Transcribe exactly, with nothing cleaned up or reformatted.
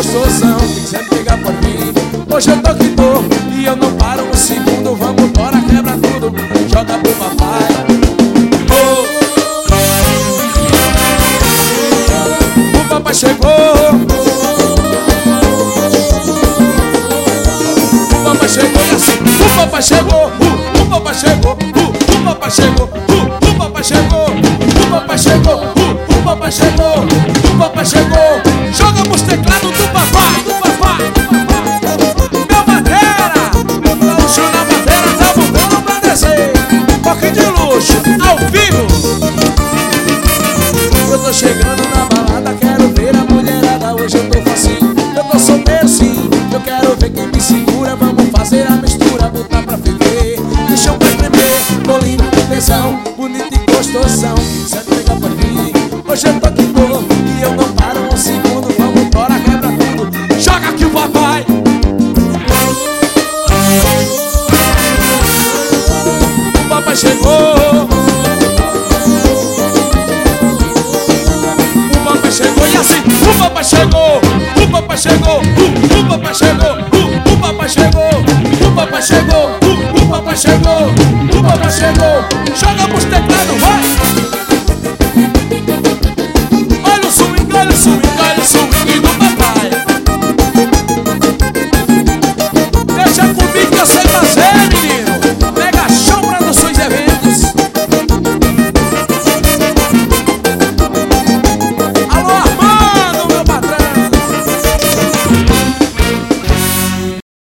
gostosão que quiser pegar por mim. Hoje eu tô que tô e eu não paro um segundo. Vamos embora, quebra tudo, joga pro papai. Oh. O papai chegou, o papai chegou e assim. O papai chegou, uh, o papai chegou, uh, o papai chegou, uh, o papai chegou, o papai chegou, uh, o papai chegou, o papai chegou. Joga pros teclados do papai, do papai, do papai. Meu madeira, gaúcho na madeira, tá botando pra descer. Pouquinho de luxo, ao vivo. Eu tô chegando na balada, quero ver a mulherada. Hoje eu tô facinho, eu tô solteiro sim. Eu quero ver quem me segura, vamos fazer a mistura, botar pra ferver. O chão vai tremer, tô lindo com tesão, bonito e gostosão. Quiser pegar por mim, hoje eu tô que tô e eu não paro um segundo. Vamos embora, quebra tudo, joga aqui o papai. O papai chegou, o papai chegou e assim. O papai chegou, o papai chegou, uh, o papai chegou, uh, o papai chegou, o papai chegou, uh, o papai chegou, o papai chegou. Joga pros teclados, vai!